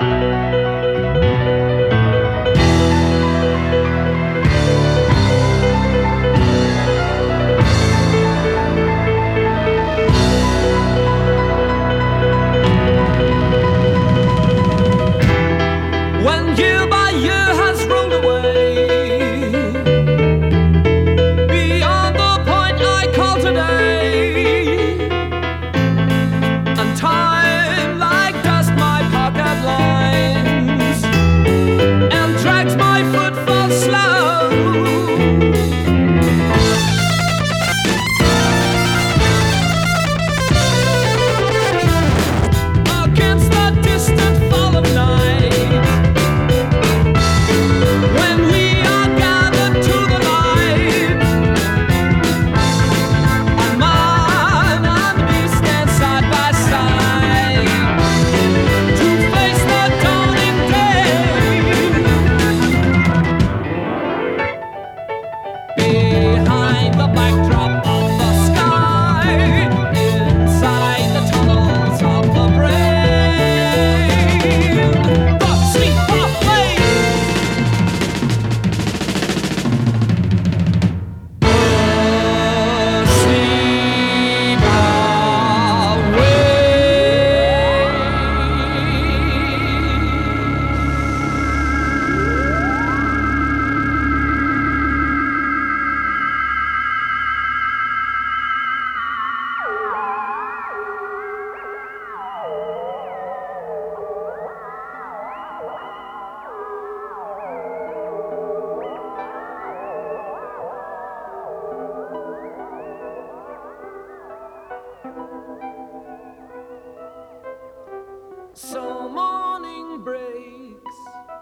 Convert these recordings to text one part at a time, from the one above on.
So morning breaks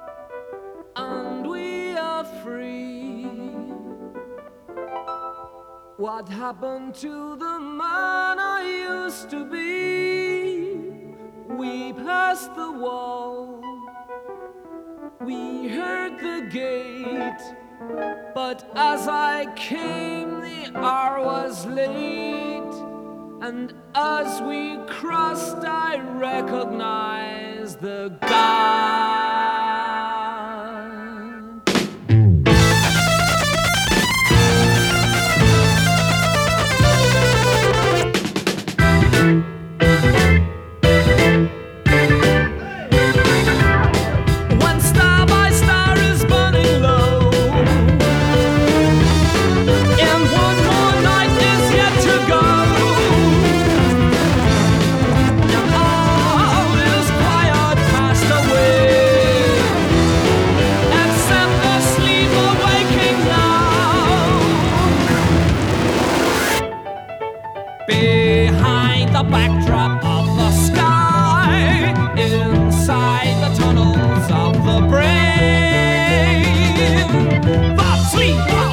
and we are free. What happened to the man I used to be? We passed the wall, we heard the gate, but as I came the hour was late. And as we crossed, I recognized the God. When star by star is burning low, and one more night is yet to go. Behind the backdrop of the sky, inside the tunnels of the brain, the sleep.